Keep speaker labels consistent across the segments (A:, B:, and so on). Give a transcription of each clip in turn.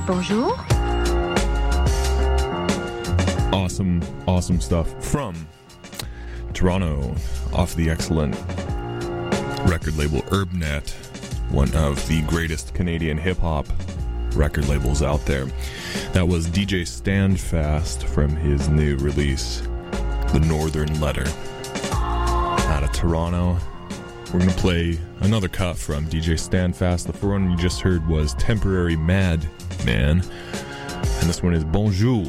A: Bonjour.
B: Awesome stuff from Toronto off the excellent record label Urbnet, one of the greatest Canadian hip-hop record labels out there. That was DJ Standfast from his new release, The Northern Letter. Out of Toronto, we're going to play another cut from DJ Standfast. The one you just heard was Temporary Mad Man, and this one is Bonjour.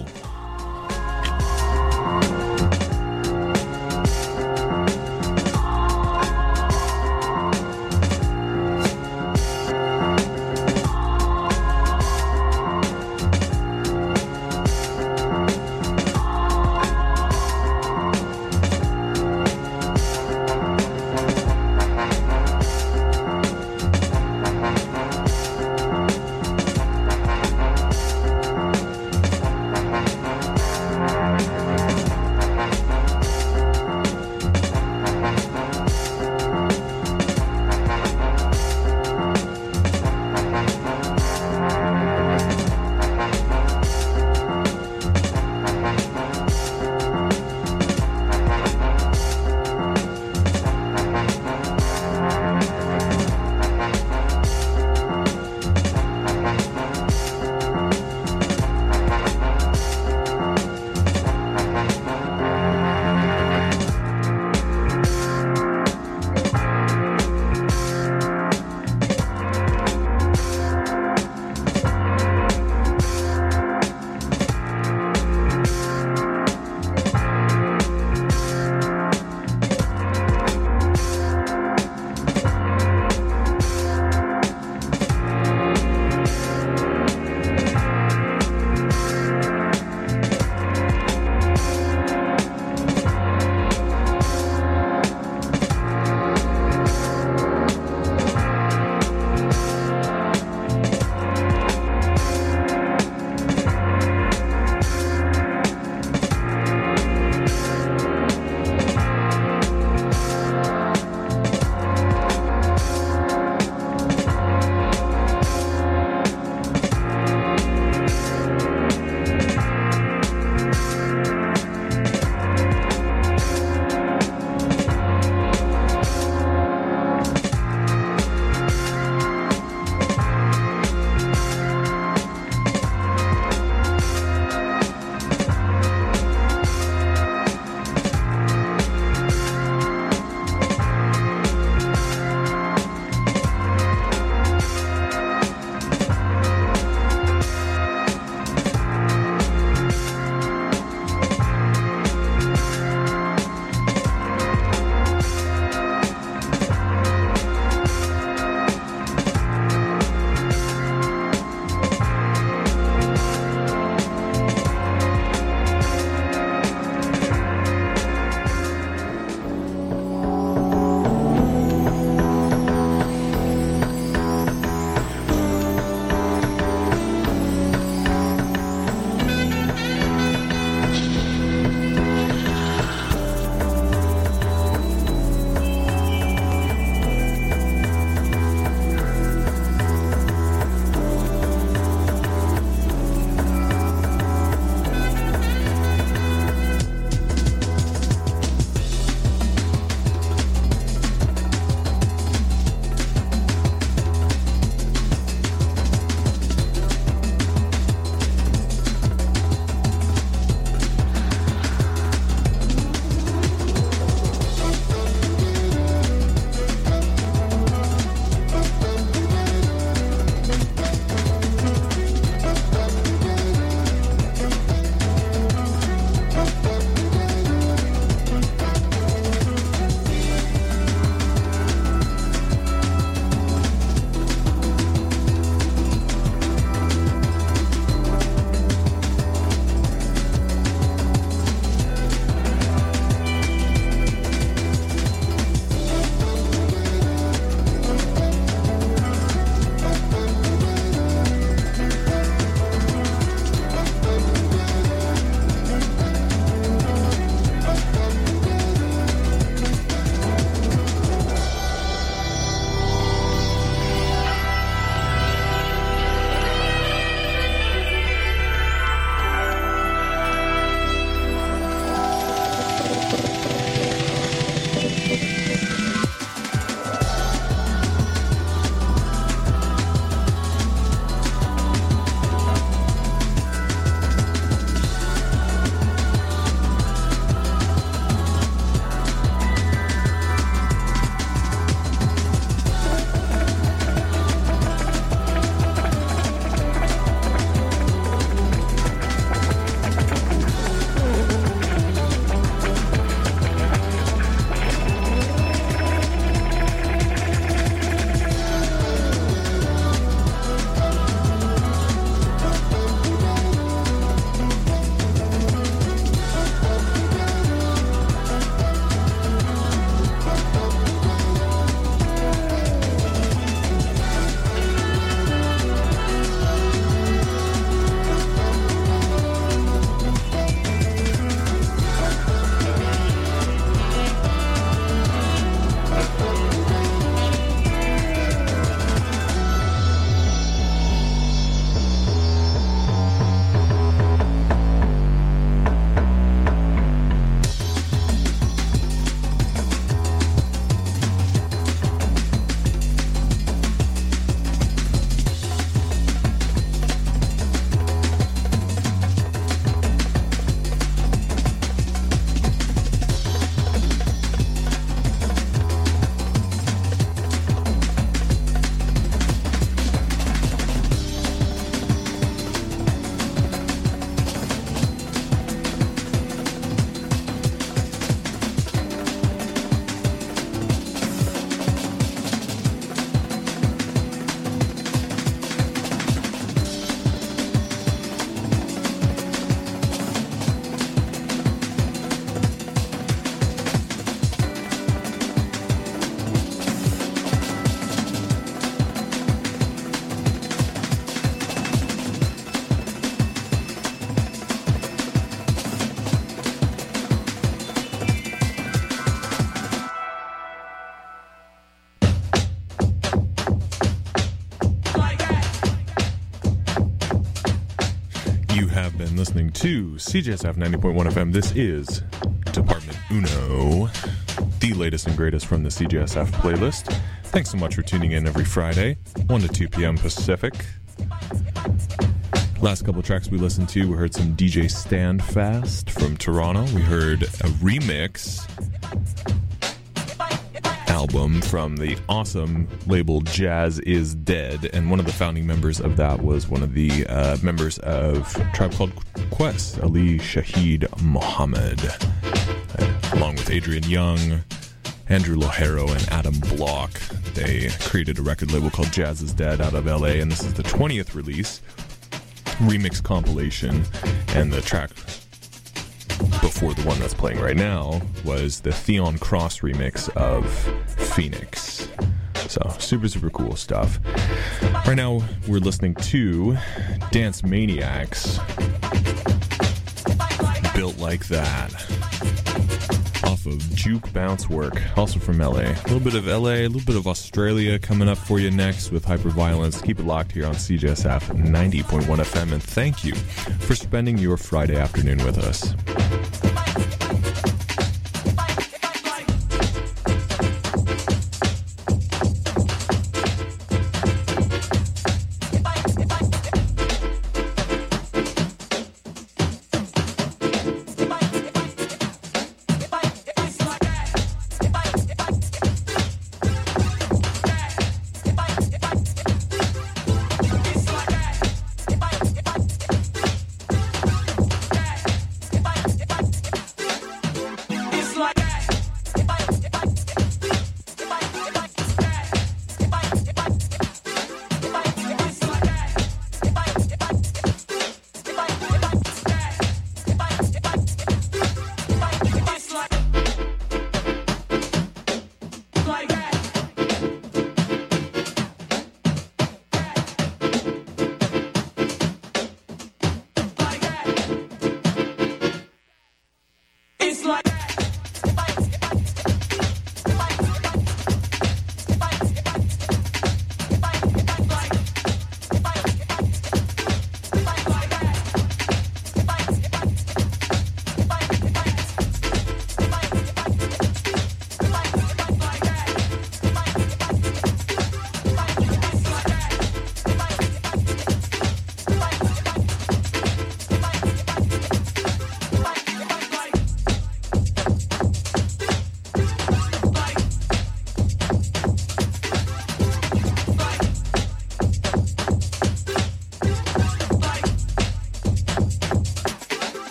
B: been listening to CJSF 90.1 FM. This is Department Uno, the latest and greatest from the CJSF playlist. Thanks so much for tuning in every Friday, 1 to 2 p.m. Pacific. Last couple tracks we listened to, we heard some DJ Standfast from Toronto. We heard a remix album from the awesome label Jazz Is Dead, and one of the founding members of that was one of the members of Tribe Called Quest, Ali Shaheed Muhammad, along with Adrian Young, Andrew Lohero, and Adam Block. They created a record label called Jazz Is Dead out of LA, and this is the 20th release, remix compilation, and the track before the one that's playing right now was the Theon Cross remix of Phoenix. So super cool stuff. Right now we're listening to Dance Maniacs, Built Like That, off of Juke Bounce Work, also from LA. A little bit of LA, a little bit of Australia coming up for you next with Hyperviolence. Keep it locked here on CJSF 90.1 FM, and thank you for spending your Friday afternoon with us.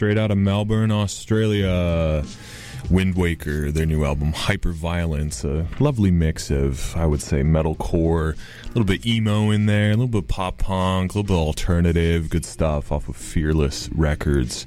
B: straight out of Melbourne, Australia. Wind Waker, their new album, Hyperviolence, a lovely mix of, I would say, metalcore, a little bit emo in there, a little bit pop punk, a little bit alternative, good stuff off of Fearless Records.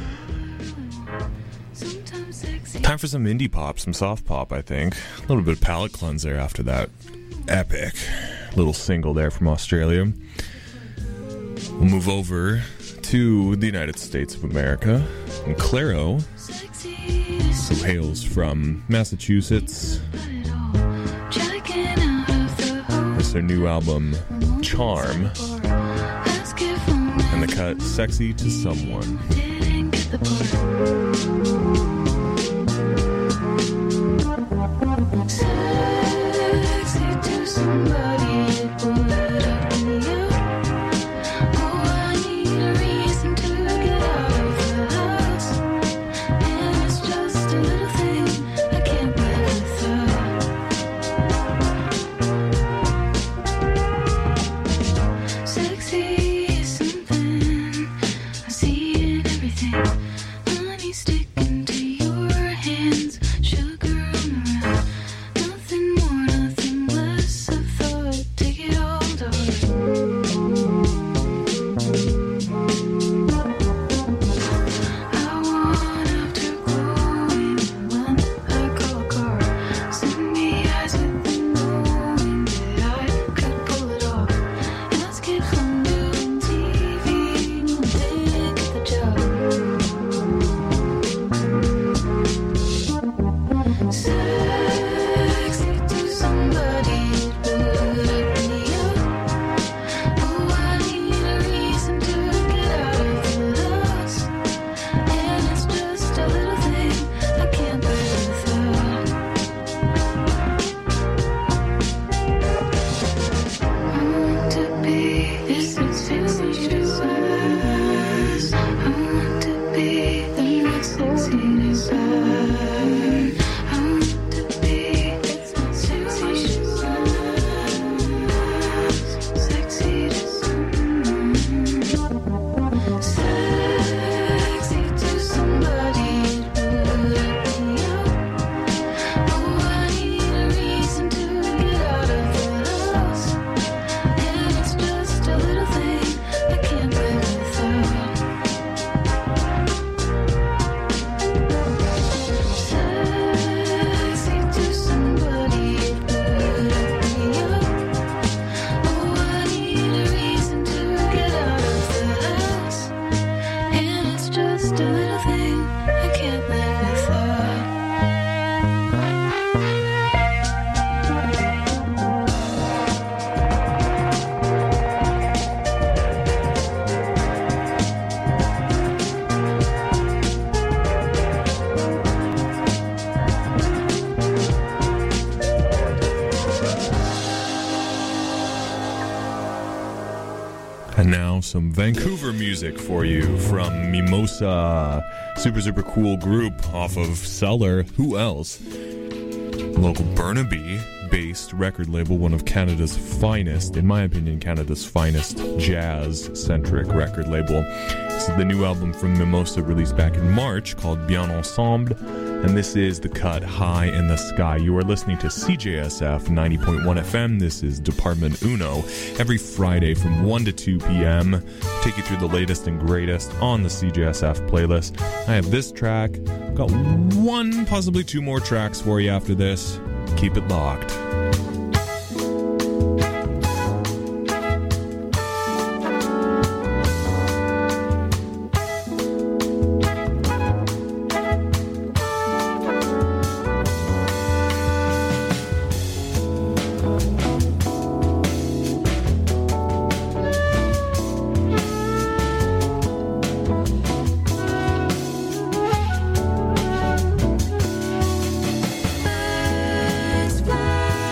B: Time for some indie pop, some soft pop, I think. A little bit of palate cleanser after that epic little single there from Australia. We'll move over to the United States of America, and Clairo, who hails from Massachusetts. It's their new album, Charm, and the cut, Sexy to Someone.
A: Sexy to somebody, pull it up in the air. Oh, I need a reason to get out of the house, and it's just a little thing I can't live without. Sexy is something I see in everything. Honey sticking to your hands, sugar on the round. Nothing more, nothing less. I thought, take it all to heart. I want afterglow when I call a car. Send me eyes with the knowing that I could pull it off. Ask if I'm doing TV, then get the job. Sexy to somebody, pull it up in the air. Oh, I need a reason to get out of the house, and it's just a little thing I can't live without. I want to be this sexy to us. I want to be the next sexy to burn. I want to be sexy to us, sexy to someone, sexy to somebody, pull it up in the air. Oh, I need a reason to get out of the house, and it's just a little thing I can't live without. Sexy to somebody, pull it up in the air. Oh, I need a reason to get out of the house, and it's just a little thing I can't live without.
B: And now some Vancouver music for you from Mimosa. Super cool group off of Cellar. Who else? Local Burnaby-based record label, one of Canada's finest, in my opinion, Canada's finest jazz-centric record label. This is the new album from Mimosa, released back in March, called Bien Ensemble, and this is the cut High in the Sky. You are listening to CJSF 90.1 FM. This is Department Uno. Every Friday from 1 to 2 p.m. Take you through the latest and greatest on the CJSF playlist. I have this track. Got one, possibly two more tracks for you after this. Keep it locked.
A: Birds fly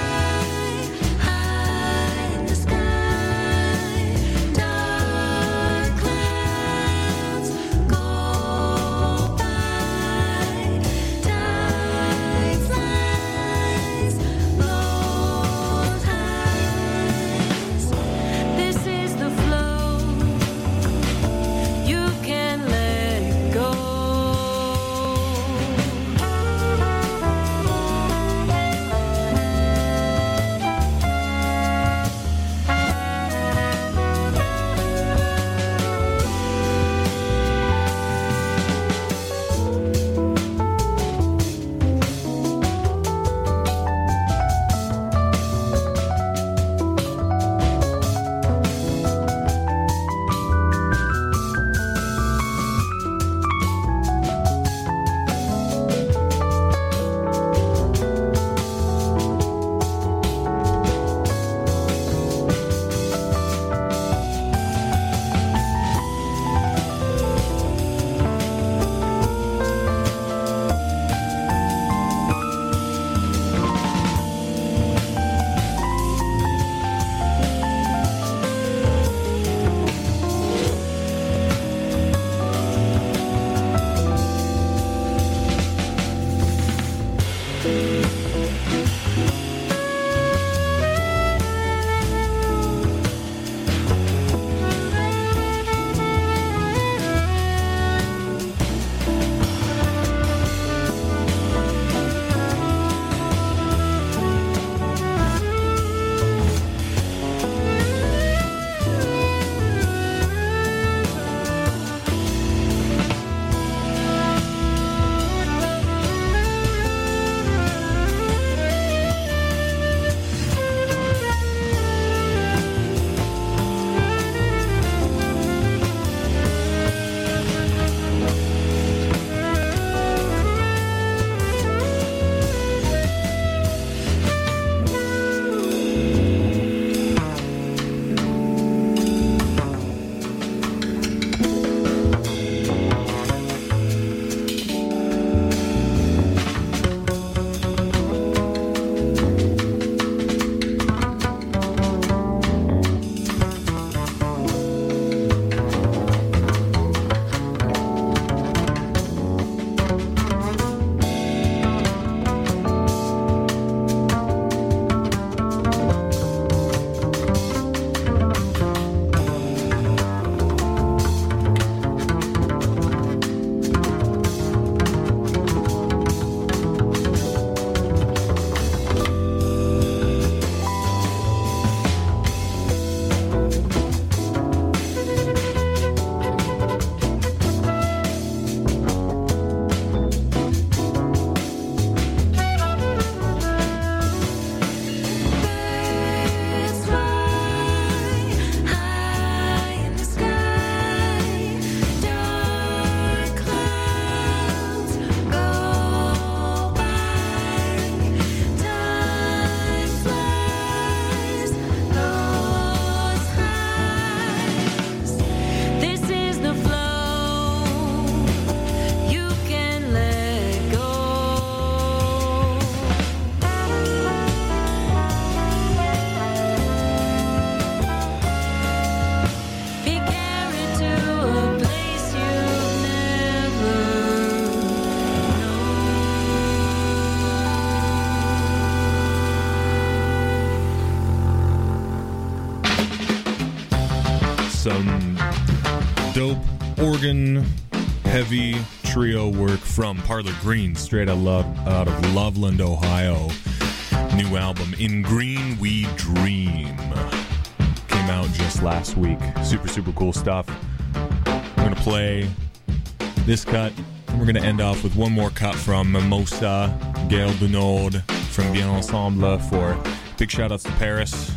B: some dope organ heavy trio work from Parlor Green, straight out of Loveland, Ohio. New album, In Green We Dream, came out just last week. Super, super cool stuff. We're going to play this cut, and we're going to end off with one more cut from Mimosa, Gail du Nord from Bien Ensemble for big shout-outs to Paris.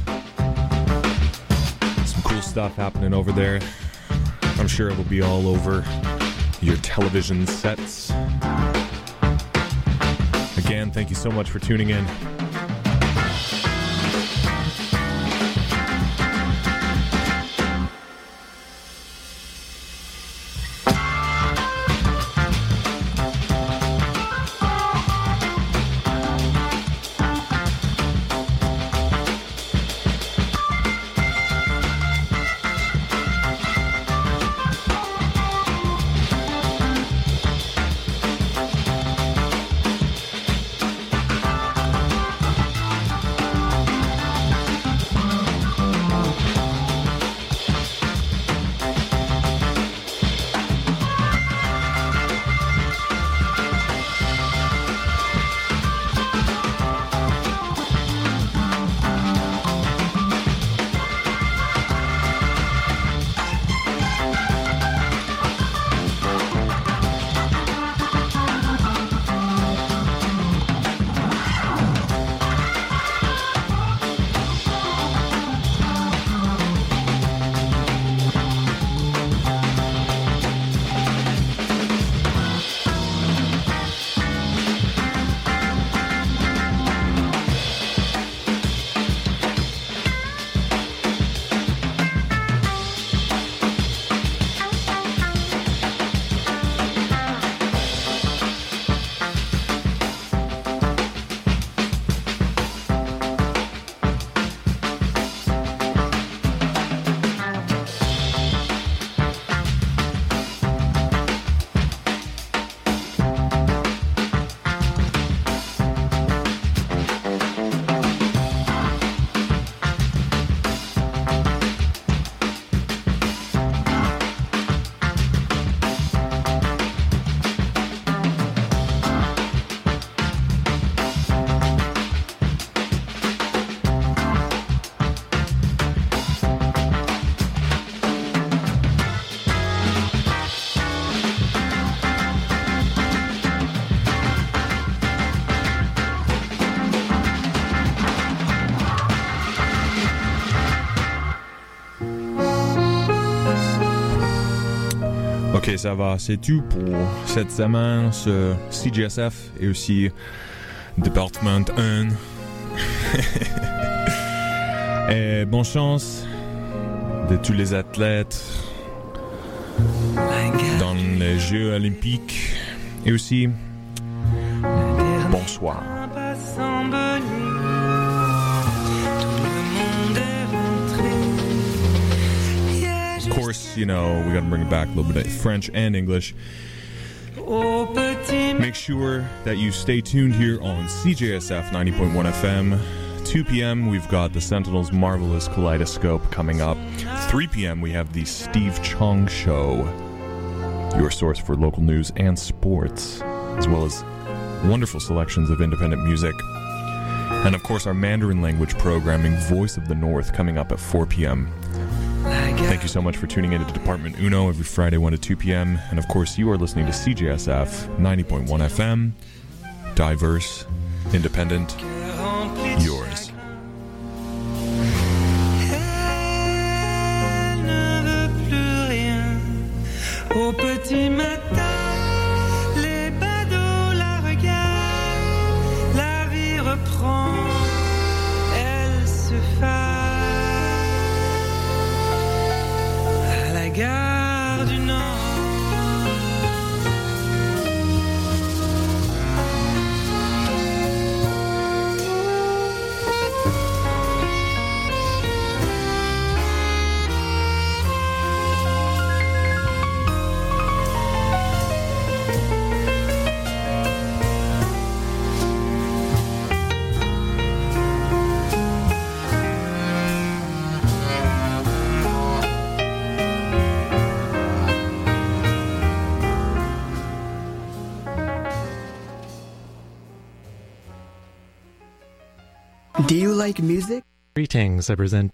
B: Some cool stuff happening over there. I'm sure it'll be all over your television sets. Again, thank you so much for tuning in. Ok, ça va, c'est tout pour cette semaine sur CJSF et aussi Department 1. Et bonne chance de tous les athlètes dans les Jeux Olympiques et aussi bonsoir. Of course, you know, we gotta bring it back a little bit of French and English. Make sure that you stay tuned here on CJSF 90.1 FM. 2 p.m. we've got the Sentinel's Marvelous Kaleidoscope coming up. 3 p.m. we have the Steve Chong Show, your source for local news and sports, as well as wonderful selections of independent music. And of course our Mandarin language programming, Voice of the North, coming up at 4 p.m. Thank you so much for tuning in to Department Uno every Friday 1 to 2 p.m. And of course you are listening to CJSF 90.1 FM. Diverse, independent, yours.
C: Elle ne veut plus rien. Au petit matin, les badauds la regardent. La vie reprend, elle se fasse. À la gare du Nord.
D: like music?
E: Greetings, I present